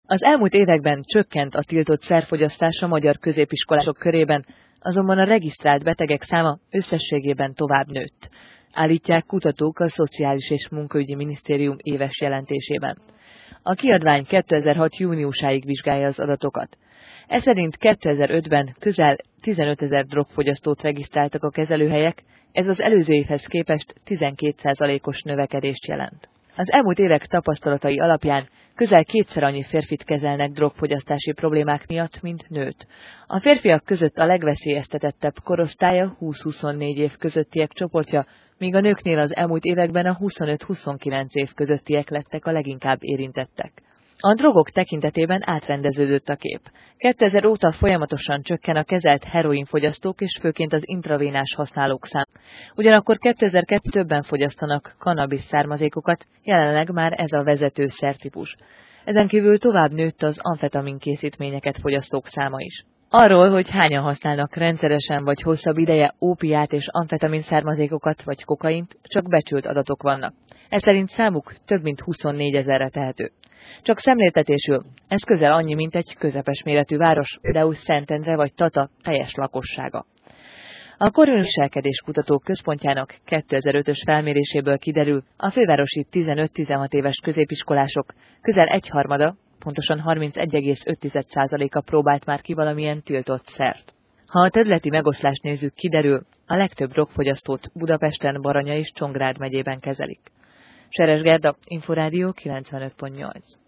Az elmúlt években csökkent a tiltott szerfogyasztás a magyar középiskolások körében, azonban a regisztrált betegek száma összességében tovább nőtt, állítják kutatók a Szociális és Munkaügyi Minisztérium éves jelentésében. A kiadvány 2006. júniusáig vizsgálja az adatokat. Ez szerint 2005-ben közel 15 000 drogfogyasztót regisztráltak a kezelőhelyek, ez az előző évhez képest 12%-os növekedést jelent. Az elmúlt évek tapasztalatai alapján közel kétszer annyi férfit kezelnek drogfogyasztási problémák miatt, mint nőt. A férfiak között a legveszélyeztetettebb korosztálya 20-24 év közöttiek csoportja, míg a nőknél az elmúlt években a 25-29 év közöttiek lettek a leginkább érintettek. A drogok tekintetében átrendeződött a kép. 2000 óta folyamatosan csökken a kezelt heroinfogyasztók és főként az intravénás használók száma. Ugyanakkor 2002 többen fogyasztanak kannabisz származékokat, jelenleg már ez a vezető szertípus. Ezen kívül tovább nőtt az amfetamin készítményeket fogyasztók száma is. Arról, hogy hányan használnak rendszeresen vagy hosszabb ideje ópiát és amfetamin származékokat vagy kokaint, csak becsült adatok vannak. Ez szerint számuk több mint 24 000-re tehető. Csak szemléltetésül, ez közel annyi, mint egy közepes méretű város, például Szentendre vagy Tata teljes lakossága. A Korviselkedés Kutatók Központjának 2005-ös felméréséből kiderül, a fővárosi 15-16 éves középiskolások közel egyharmada, pontosan 31,5%-a próbált már ki valamilyen tiltott szert. Ha a területi megoszlást nézzük, kiderül, a legtöbb drogfogyasztót Budapesten, Baranya és Csongrád megyében kezelik. Seres Gerda, Inforádió 95.8.